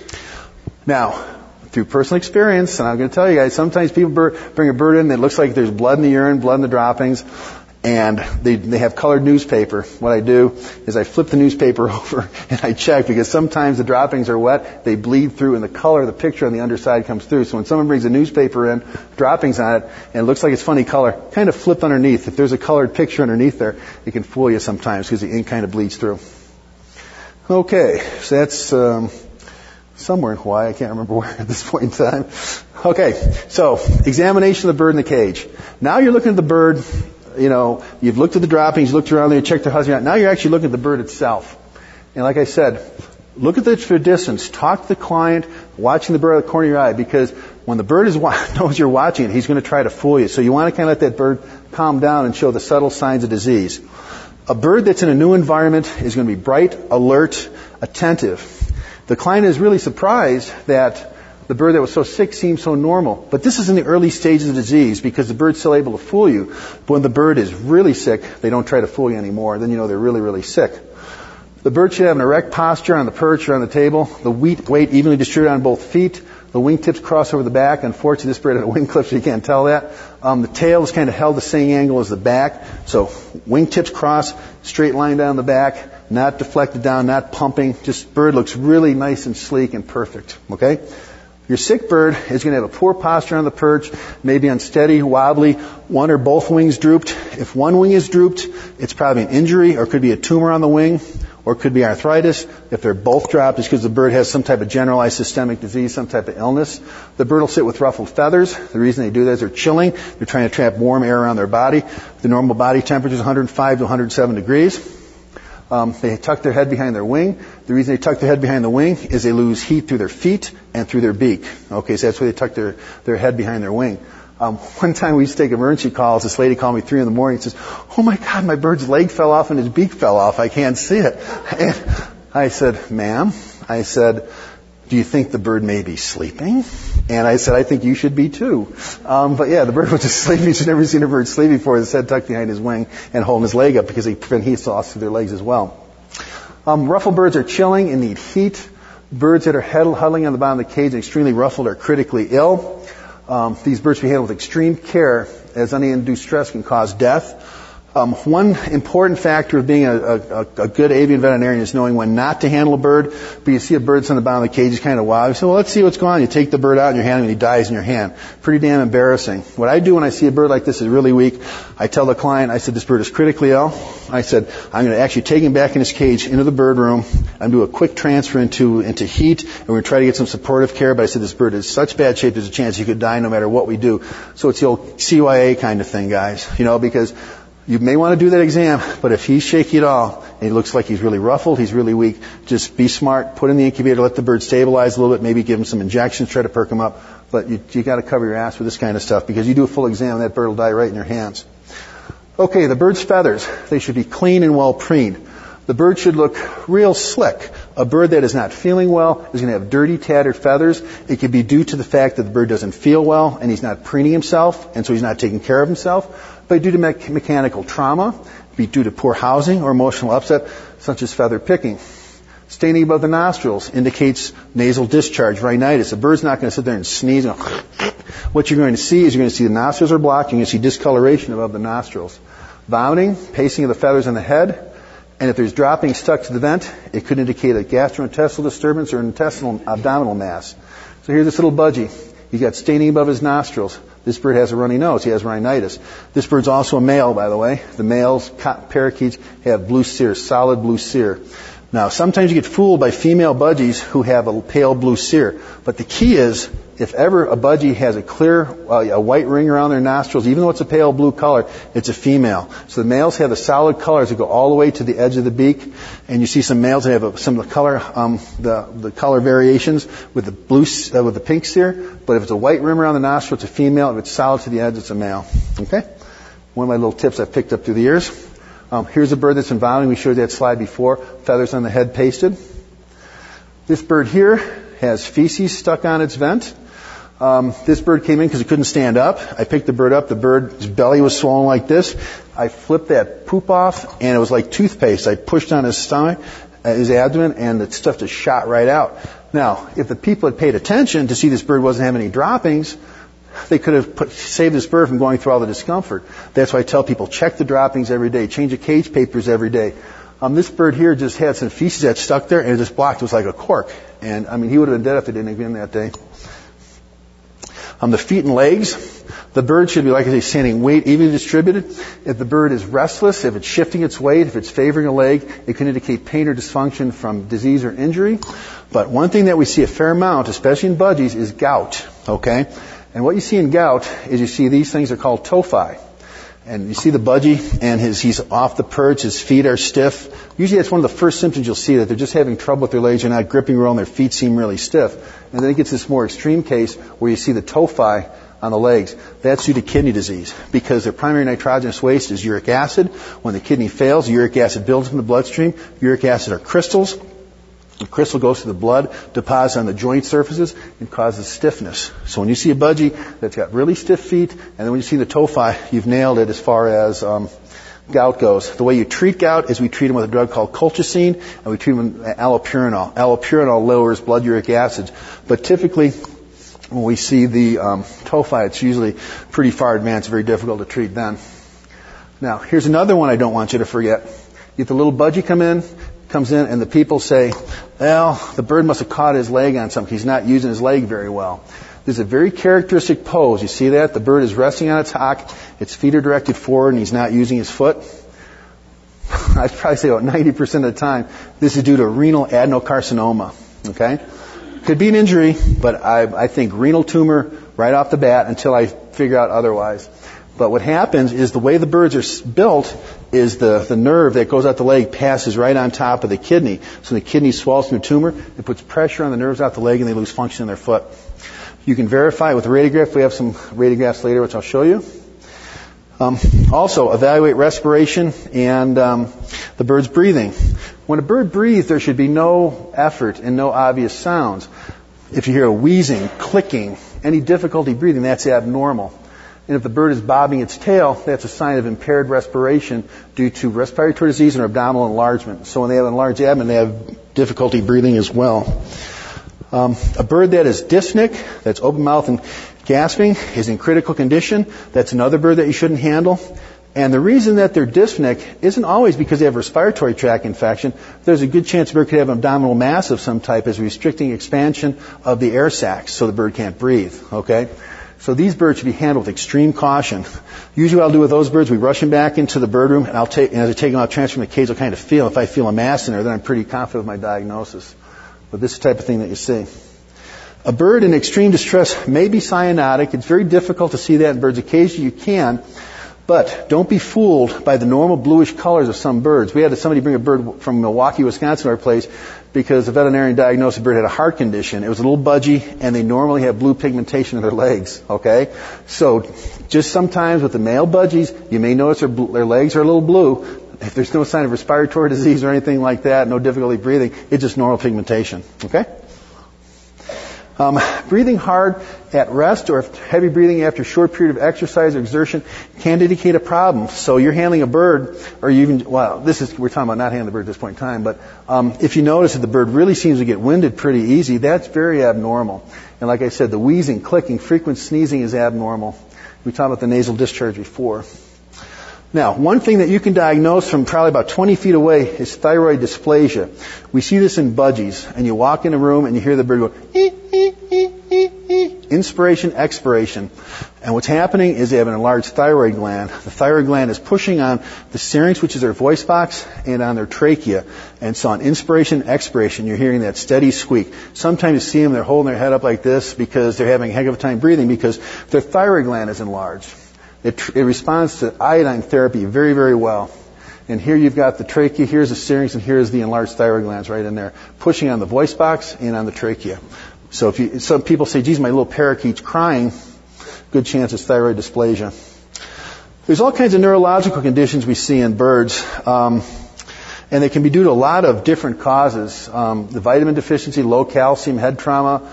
Now, through personal experience, and I'm going to tell you guys, sometimes people bring a bird in that looks like there's blood in the urine, blood in the droppings, and they have colored newspaper. What I do is I flip the newspaper over and I check, because sometimes the droppings are wet, they bleed through, and the color of the picture on the underside comes through. So when someone brings a newspaper in, droppings on it, and it looks like it's funny color, kind of flip underneath. If there's a colored picture underneath there, it can fool you sometimes because the ink kind of bleeds through. Okay, so that's somewhere in Hawaii. I can't remember where at this point in time. Okay, so examination of the bird in the cage. Now you're looking at the bird. You've looked at the droppings, you looked around there, you checked the husband out. Now you're actually looking at the bird itself. And like I said, look at it for distance. Talk to the client, watching the bird out of the corner of your eye, because when the bird knows you're watching it, he's going to try to fool you. So you want to kind of let that bird calm down and show the subtle signs of disease. A bird that's in a new environment is going to be bright, alert, attentive. The client is really surprised that the bird that was so sick seems so normal. But this is in the early stages of disease, because the bird's still able to fool you. But when the bird is really sick, they don't try to fool you anymore. Then you know they're really, really sick. The bird should have an erect posture on the perch or on the table. The weight evenly distributed on both feet. The wingtips cross over the back. Unfortunately, this bird had a wing clip, so you can't tell that. The tail is kind of held the same angle as the back. So wingtips cross, straight line down the back, not deflected down, not pumping. Just bird looks really nice and sleek and perfect. Okay? Your sick bird is going to have a poor posture on the perch, maybe unsteady, wobbly, one or both wings drooped. If one wing is drooped, it's probably an injury, or it could be a tumor on the wing, or it could be arthritis. If they're both dropped, it's because the bird has some type of generalized systemic disease, some type of illness. The bird will sit with ruffled feathers. The reason they do that is they're chilling. They're trying to trap warm air around their body. The normal body temperature is 105 to 107 degrees. They tuck their head behind their wing. The reason they tuck their head behind the wing is they lose heat through their feet and through their beak. Okay, so that's why they tuck their head behind their wing. One time we used to take emergency calls. This lady called me 3 a.m. and says, "Oh my God, my bird's leg fell off and his beak fell off. I can't see it." And I said, "Ma'am," I said, "do you think the bird may be sleeping?" And I said, "I think you should be too." But yeah, the bird was just sleeping. She'd never seen a bird sleep before. His head tucked behind his wing and holding his leg up, because they prevent heat loss through their legs as well. Ruffled birds are chilling and need heat. Birds that are huddling on the bottom of the cage and extremely ruffled are critically ill. These birds should be handled with extreme care, as any undue stress can cause death. One important factor of being a good avian veterinarian is knowing when not to handle a bird. But you see a bird on the bottom of the cage, it's kind of wild. You say, well, let's see what's going on. You take the bird out in your hand and he dies in your hand. Pretty damn embarrassing. What I do when I see a bird like this is really weak, I tell the client, I said, this bird is critically ill. I said, I'm going to actually take him back in his cage into the bird room. I'm going to do a quick transfer into heat, and we're going to try to get some supportive care. But I said, this bird is such bad shape, there's a chance he could die no matter what we do. So it's the old CYA kind of thing, guys. Because you may want to do that exam, but if he's shaky at all, and he looks like he's really ruffled, he's really weak, just be smart, put in the incubator, let the bird stabilize a little bit, maybe give him some injections, try to perk him up. But you got to cover your ass with this kind of stuff, because you do a full exam, that bird will die right in your hands. Okay, the bird's feathers. They should be clean and well preened. The bird should look real slick. A bird that is not feeling well is going to have dirty, tattered feathers. It could be due to the fact that the bird doesn't feel well and he's not preening himself, and so he's not taking care of himself. But due to mechanical trauma, be due to poor housing or emotional upset, such as feather picking. Staining above the nostrils indicates nasal discharge, rhinitis. A bird's not going to sit there and sneeze. What you're going to see is you're going to see the nostrils are blocked. You're going to see discoloration above the nostrils. Vomiting, pacing of the feathers in the head. And if there's dropping stuck to the vent, it could indicate a gastrointestinal disturbance or an abdominal mass. So here's this little budgie. He's got staining above his nostrils. This bird has a runny nose. He has rhinitis. This bird's also a male, by the way. The males, parakeets, have blue cere, solid blue cere. Now, sometimes you get fooled by female budgies who have a pale blue cere. But the key is, if ever a budgie has a clear, a white ring around their nostrils, even though it's a pale blue color, it's a female. So the males have the solid colors that go all the way to the edge of the beak, and you see some males that have some of the color, the color variations with the blue, with the pink cere. But if it's a white rim around the nostril, it's a female. If it's solid to the edge, it's a male. Okay? One of my little tips I've picked up through the years. Here's a bird that's been vomiting. We showed that slide before. Feathers on the head pasted. This bird here has feces stuck on its vent. This bird came in because it couldn't stand up. I picked the bird up. The bird's belly was swollen like this. I flipped that poop off, and it was like toothpaste. I pushed on his stomach, his abdomen, and the stuff just shot right out. Now, if the people had paid attention to see this bird wasn't having any droppings, they could have saved this bird from going through all the discomfort. That's why I tell people, check the droppings every day. Change the cage papers every day. This bird here just had some feces that stuck there, and it just blocked. It was like a cork. And, he would have been dead if it didn't have been that day. The feet and legs. The bird should be, like I say, standing weight evenly distributed. If the bird is restless, if it's shifting its weight, if it's favoring a leg, it can indicate pain or dysfunction from disease or injury. But one thing that we see a fair amount, especially in budgies, is gout. Okay? And what you see in gout is you see these things are called tophi. And you see the budgie, and he's off the perch, his feet are stiff. Usually that's one of the first symptoms you'll see, that they're just having trouble with their legs, they're not gripping well, and their feet seem really stiff. And then it gets this more extreme case where you see the tophi on the legs. That's due to kidney disease, because their primary nitrogenous waste is uric acid. When the kidney fails, uric acid builds in the bloodstream. Uric acid are crystals. The crystal goes to the blood, deposits on the joint surfaces, and causes stiffness. So when you see a budgie that's got really stiff feet, and then when you see the tophi, you've nailed it as far as gout goes. The way you treat gout is we treat them with a drug called colchicine, and we treat them with allopurinol. Allopurinol lowers blood uric acids. But typically, when we see the tophi, it's usually pretty far advanced, very difficult to treat then. Now, here's another one I don't want you to forget. You get the little budgie comes in, and the people say, well, the bird must have caught his leg on something. He's not using his leg very well. There's a very characteristic pose. You see that? The bird is resting on its hock. Its feet are directed forward, and he's not using his foot. I'd probably say about 90% of the time, this is due to renal adenocarcinoma. Okay? Could be an injury, but I think renal tumor right off the bat until I figure out otherwise. But what happens is the way the birds are built is the nerve that goes out the leg passes right on top of the kidney. So the kidney swells from the tumor. It puts pressure on the nerves out the leg, and they lose function in their foot. You can verify with a radiograph. We have some radiographs later, which I'll show you. Also, evaluate respiration and the bird's breathing. When a bird breathes, there should be no effort and no obvious sounds. If you hear a wheezing, clicking, any difficulty breathing, that's abnormal. And if the bird is bobbing its tail, that's a sign of impaired respiration due to respiratory disease and abdominal enlargement. So when they have an enlarged abdomen, they have difficulty breathing as well. A bird that is dyspneic, that's open mouth and gasping, is in critical condition. That's another bird that you shouldn't handle. And the reason that they're dyspneic isn't always because they have a respiratory tract infection. There's a good chance the bird could have an abdominal mass of some type as restricting expansion of the air sacs so the bird can't breathe, okay? So these birds should be handled with extreme caution. Usually what I'll do with those birds, we rush them back into the bird room, and as I take them out, transfer them to the cage, I'll kind of feel. If I feel a mass in there, then I'm pretty confident with my diagnosis. But this is the type of thing that you see. A bird in extreme distress may be cyanotic. It's very difficult to see that in birds. Occasionally you can. But don't be fooled by the normal bluish colors of some birds. We had somebody bring a bird from Milwaukee, Wisconsin to our place because the veterinarian diagnosed the bird had a heart condition. It was a little budgy, and they normally have blue pigmentation in their legs, okay? So just sometimes with the male budgies, you may notice their legs are a little blue. If there's no sign of respiratory disease or anything like that, no difficulty breathing, it's just normal pigmentation, okay? Breathing hard at rest or heavy breathing after a short period of exercise or exertion can indicate a problem. So you're handling a bird, or you even, well, we're talking about not handling the bird at this point in time, but if you notice that the bird really seems to get winded pretty easy, that's very abnormal. And like I said, the wheezing, clicking, frequent sneezing is abnormal. We talked about the nasal discharge before. Now, one thing that you can diagnose from probably about 20 feet away is thyroid dysplasia. We see this in budgies, and you walk in a room and you hear the bird go, ee, ee, ee, ee, ee. Inspiration, expiration. And what's happening is they have an enlarged thyroid gland. The thyroid gland is pushing on the syrinx, which is their voice box, and on their trachea. And so on inspiration, expiration, you're hearing that steady squeak. Sometimes you see them, they're holding their head up like this because they're having a heck of a time breathing because their thyroid gland is enlarged. It responds to iodine therapy very, very well. And here you've got the trachea, here's the syrinx, and here's the enlarged thyroid glands right in there, pushing on the voice box and on the trachea. So some people say, geez, my little parakeet's crying, good chance it's thyroid dysplasia. There's all kinds of neurological conditions we see in birds, and they can be due to a lot of different causes. The vitamin deficiency, low calcium, head trauma,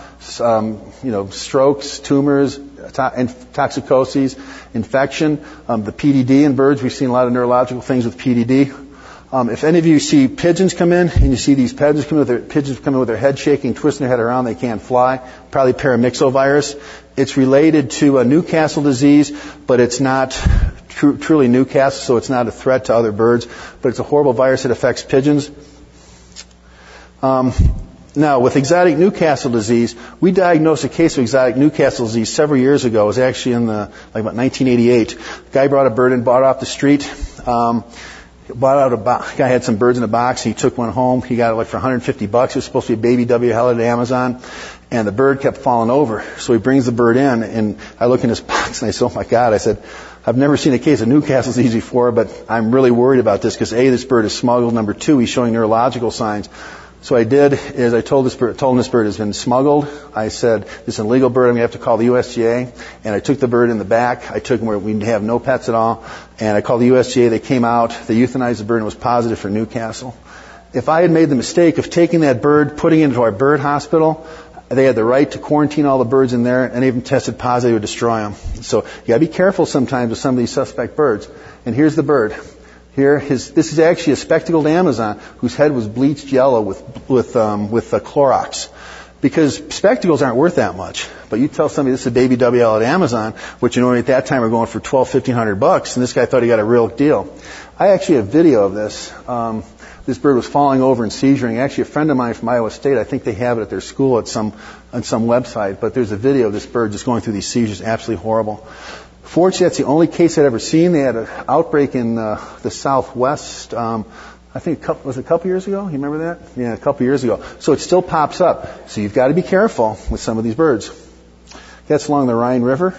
strokes, tumors, toxicoses, infection, the PDD in birds. We've seen a lot of neurological things with PDD. If any of you see pigeons come in and you see these pigeons come in with their head shaking, twisting their head around, they can't fly, probably paramyxovirus. It's related to a Newcastle disease, but it's not truly Newcastle, so it's not a threat to other birds, but it's a horrible virus that affects pigeons. Now, with exotic Newcastle disease, we diagnosed a case of exotic Newcastle disease several years ago. It was actually in about 1988. The guy brought a bird in, bought it off the street. Guy had some birds in a box. He took one home. He got it for $150. It was supposed to be a baby W. Held at Amazon, and the bird kept falling over. So he brings the bird in, and I look in his box and I said, "Oh my God!" I said, "I've never seen a case of Newcastle disease before, but I'm really worried about this because A, this bird is smuggled. Number two, he's showing neurological signs." So I did is I told him this bird has been smuggled. I said, this is an illegal bird. I'm going to have to call the USDA. And I took the bird in the back. I took him where we have no pets at all. And I called the USDA. They came out. They euthanized the bird and it was positive for Newcastle. If I had made the mistake of taking that bird, putting it into our bird hospital, they had the right to quarantine all the birds in there, and even tested positive, they would destroy them. So you got to be careful sometimes with some of these suspect birds. And here's the bird. This is actually a spectacled Amazon whose head was bleached yellow with Clorox. Because spectacles aren't worth that much. But you tell somebody this is a baby WL at Amazon, which at that time were going for $1,200-$1,500, and this guy thought he got a real deal. I actually have video of this. This bird was falling over and seizuring. Actually, a friend of mine from Iowa State, I think they have it at their school on some website, but there's a video of this bird just going through these seizures, absolutely horrible. Fortunately, that's the only case I'd ever seen. They had an outbreak in the Southwest, I think was it a couple years ago? You remember that? Yeah, a couple years ago. So it still pops up. So you've got to be careful with some of these birds. That's along the Rhine River.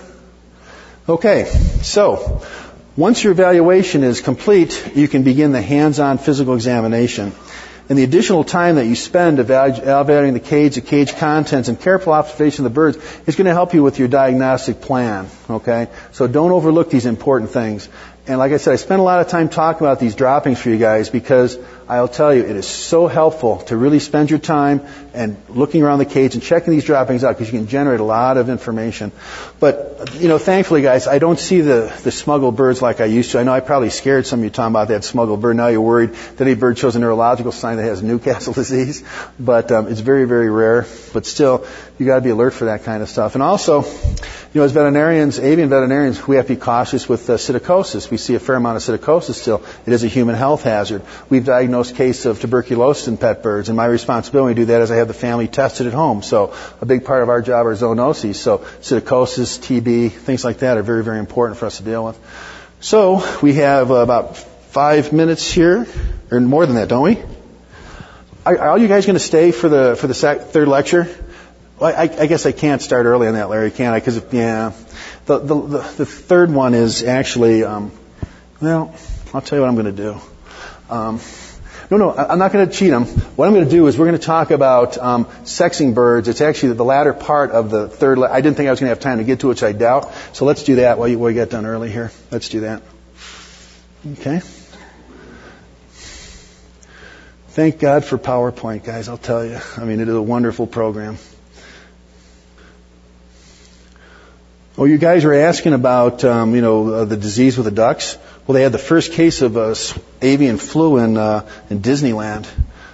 Okay, so once your evaluation is complete, you can begin the hands-on physical examination. And the additional time that you spend evaluating the cage contents, and careful observation of the birds is going to help you with your diagnostic plan, okay? So don't overlook these important things. And like I said, I spent a lot of time talking about these droppings for you guys because I'll tell you, it is so helpful to really spend your time and looking around the cage and checking these droppings out because you can generate a lot of information. But, thankfully, guys, I don't see the smuggled birds like I used to. I know I probably scared some of you talking about that smuggled bird. Now you're worried that any bird shows a neurological sign that has Newcastle disease. But it's very, very rare. But still, you got to be alert for that kind of stuff. And also, as veterinarians, avian veterinarians, we have to be cautious with psittacosis we see a fair amount of psittacosis still. It is a human health hazard. We've diagnosed cases of tuberculosis in pet birds, and my responsibility to do that is I have the family tested at home. So a big part of our job are zoonoses. So psittacosis, TB, things like that are very, very important for us to deal with. So we have about 5 minutes here, or more than that, don't we? Are all you guys going to stay for the third lecture? Well, I guess I can't start early on that, Larry, can I? Because the third one is actually, well, I'll tell you what I'm going to do. No, I'm not going to cheat them. What I'm going to do is we're going to talk about sexing birds. It's actually the latter part of the third. I didn't think I was going to have time to get to it, which I doubt. So let's do that while you get done early here. Let's do that. Okay. Thank God for PowerPoint, guys. I'll tell you. I mean, it is a wonderful program. Oh, you guys were asking about, the disease with the ducks. Well, they had the first case of avian flu in Disneyland.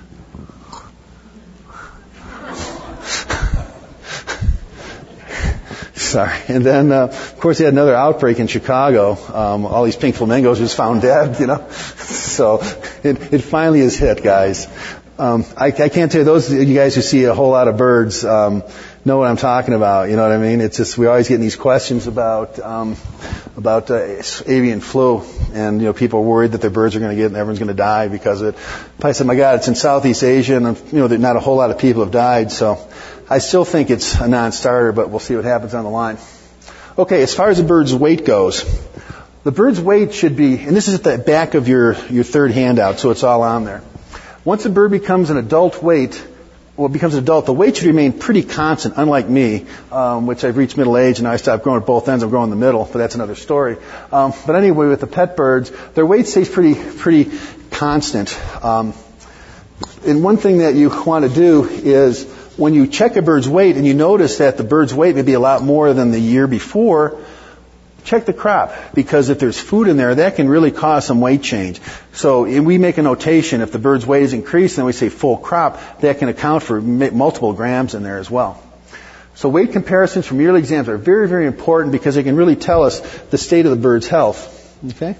Sorry. And then, of course, they had another outbreak in Chicago. All these pink flamingos was found dead, So it finally is hit, guys. I can't tell you, those of you guys who see a whole lot of birds know what I'm talking about. You know what I mean? It's just we always get these questions about avian flu, and people are worried that their birds are going to get it and everyone's going to die because of it. But I said, my God, it's in Southeast Asia, and not a whole lot of people have died. So I still think it's a non-starter, but we'll see what happens on the line. Okay, as far as the bird's weight goes, the bird's weight should be, and this is at the back of your third handout, so it's all on there. Once a bird becomes an adult, the weight should remain pretty constant, unlike me, which I've reached middle age and now I stopped growing at both ends. I'm growing in the middle, but that's another story. But anyway, with the pet birds, their weight stays pretty constant. And one thing that you want to do is when you check a bird's weight and you notice that the bird's weight may be a lot more than the year before, check the crop, because if there's food in there, that can really cause some weight change. So we make a notation, if the bird's weight is increased, then we say full crop, that can account for multiple grams in there as well. So weight comparisons from yearly exams are very, very important because they can really tell us the state of the bird's health. Okay?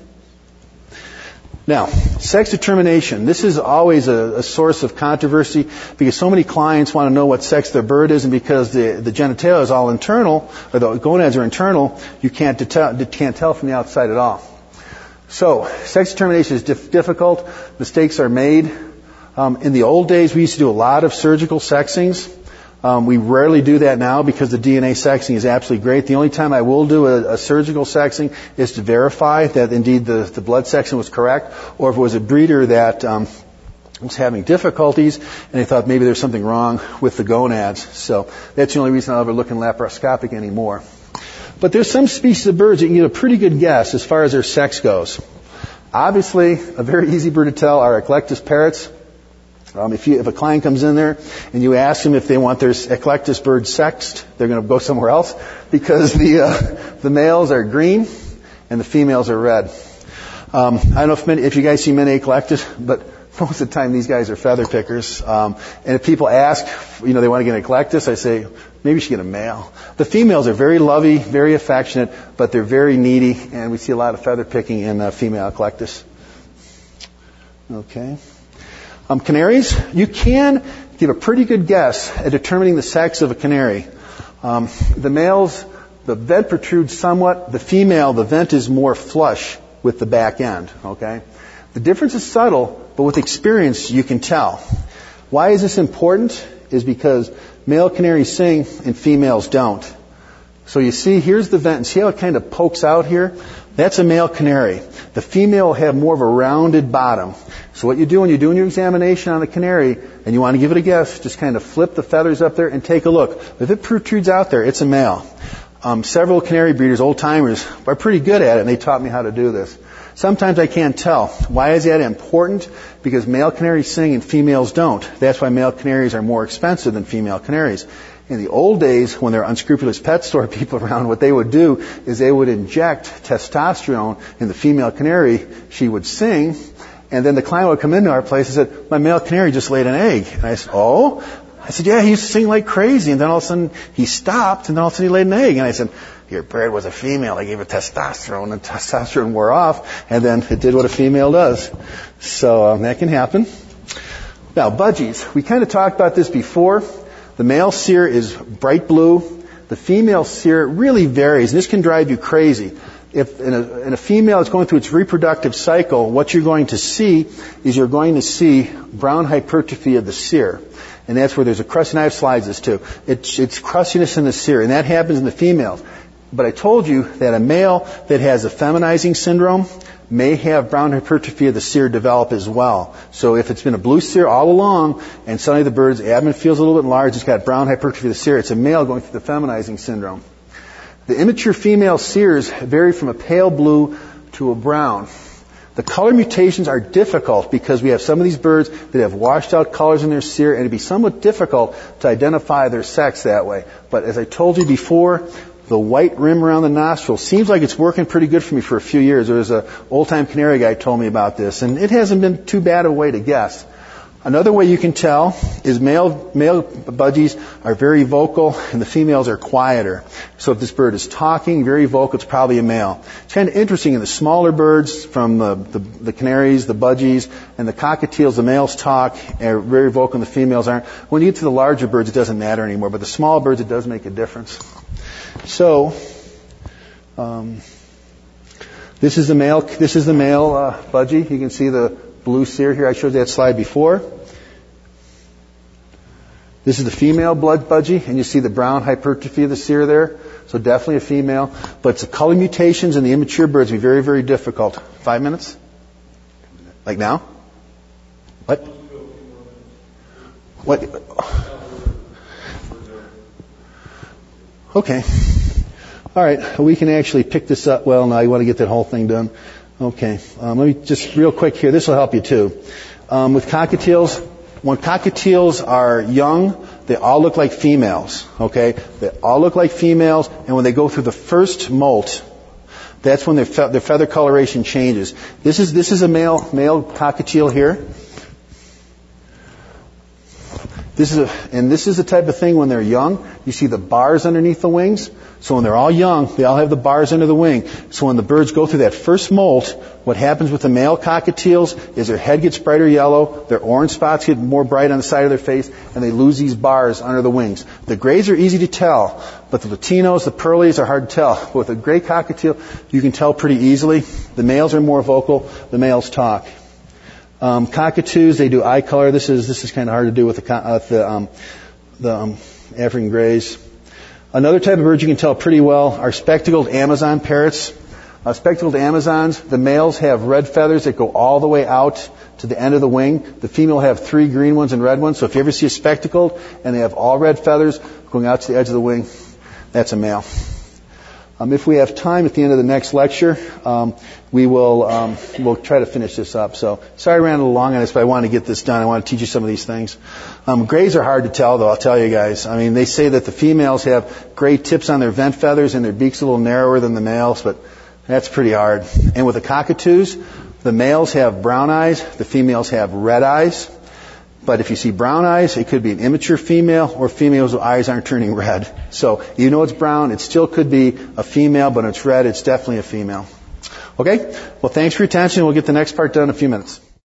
Now, sex determination. This is always a source of controversy because so many clients want to know what sex their bird is, and because the genitalia is all internal, or the gonads are internal, you can't tell from the outside at all. So, sex determination is difficult. Mistakes are made. In the old days, we used to do a lot of surgical sexings. We rarely do that now because the DNA sexing is absolutely great. The only time I will do a surgical sexing is to verify that indeed the blood section was correct, or if it was a breeder that was having difficulties and they thought maybe there's something wrong with the gonads. So that's the only reason I'll ever look in laparoscopic anymore. But there's some species of birds that you can get a pretty good guess as far as their sex goes. Obviously, a very easy bird to tell are Eclectus parrots. If a client comes in there and you ask them if they want their Eclectus bird sexed, they're going to go somewhere else because the males are green and the females are red. I don't know if you guys see many Eclectus, but most of the time these guys are feather pickers. And if people ask, they want to get an Eclectus, I say, maybe you should get a male. The females are very lovey, very affectionate, but they're very needy, and we see a lot of feather picking in female Eclectus. Okay. Canaries, you can give a pretty good guess at determining the sex of a canary. The males, the vent protrudes somewhat. The female, the vent is more flush with the back end. Okay, the difference is subtle, but with experience you can tell. Why is this important? Is because male canaries sing and females don't. So you see, here's the vent, and see how it kind of pokes out here? That's a male canary. The female will have more of a rounded bottom. So what you do when you're doing your examination on the canary and you want to give it a guess, just kind of flip the feathers up there and take a look. If it protrudes out there, it's a male. Several canary breeders, old timers, are pretty good at it, and they taught me how to do this. Sometimes I can't tell. Why is that important? Because male canaries sing and females don't. That's why male canaries are more expensive than female canaries. In the old days, when there were unscrupulous pet store people around, what they would do is they would inject testosterone in the female canary. She would sing, and then the client would come into our place and said, my male canary just laid an egg. And I said, oh? I said, yeah, he used to sing like crazy. And then all of a sudden he stopped, and then all of a sudden he laid an egg. And I said, your bird was a female. I gave it testosterone, and testosterone wore off, and then it did what a female does. So that can happen. Now, budgies. We kind of talked about this before. The male seer is bright blue. The female seer really varies, and this can drive you crazy. If in a female is going through its reproductive cycle, what you're going to see is you're going to see brown hypertrophy of the seer. And that's where there's a crusty, and I have slides this too. It's crustiness in the seer, and that happens in the females. But I told you that a male that has a feminizing syndrome may have brown hypertrophy of the seer develop as well. So if it's been a blue seer all along, and suddenly the bird's abdomen feels a little bit enlarged, it's got brown hypertrophy of the seer, it's a male going through the feminizing syndrome. The immature female seers vary from a pale blue to a brown. The color mutations are difficult because we have some of these birds that have washed out colors in their seer, and it'd be somewhat difficult to identify their sex that way. But as I told you before, the white rim around the nostril seems like it's working pretty good for me for a few years. There was an old-time canary guy who told me about this, and it hasn't been too bad a way to guess. Another way you can tell is male budgies are very vocal and the females are quieter. So if this bird is talking, very vocal, it's probably a male. It's kind of interesting in the smaller birds, from the canaries, the budgies, and the cockatiels, the males talk, are very vocal and the females aren't. When you get to the larger birds, it doesn't matter anymore, but the small birds, it does make a difference. So, this is the male budgie. You can see the blue seer here. I showed you that slide before. This is the female blood budgie, and you see the brown hypertrophy of the seer there. So definitely a female. But the color mutations in the immature birds will be very, very difficult. 5 minutes? Like now? What? What? Okay. All right. We can actually pick this up. Well, now you want to get that whole thing done. Okay. Let me just real quick here. This will help you too. With cockatiels, when cockatiels are young, they all look like females. Okay. They all look like females, and when they go through the first molt, that's when their feather coloration changes. This is a male cockatiel here. This is the type of thing when they're young. You see the bars underneath the wings. So when they're all young, they all have the bars under the wing. So when the birds go through that first molt, what happens with the male cockatiels is their head gets brighter yellow, their orange spots get more bright on the side of their face, and they lose these bars under the wings. The grays are easy to tell, but the Latinos, the pearlies are hard to tell. But with a gray cockatiel, you can tell pretty easily. The males are more vocal. The males talk. Cockatoos, they do eye color. This is kind of hard to do with the African grays. Another type of bird you can tell pretty well are spectacled Amazon parrots. Spectacled Amazons, the males have red feathers that go all the way out to the end of the wing. The female have 3 green ones and red ones. So if you ever see a spectacled and they have all red feathers going out to the edge of the wing, that's a male. If we have time at the end of the next lecture, we'll try to finish this up. So sorry I ran a little long on this, but I want to get this done. I want to teach you some of these things. Grays are hard to tell, though, I'll tell you guys. I mean, they say that the females have gray tips on their vent feathers and their beak's a little narrower than the males, but that's pretty hard. And with the cockatoos, the males have brown eyes, the females have red eyes. But if you see brown eyes, it could be an immature female or females whose eyes aren't turning red. So even though it's brown, it still could be a female, but when it's red, it's definitely a female. Okay? Well, thanks for your attention. We'll get the next part done in a few minutes.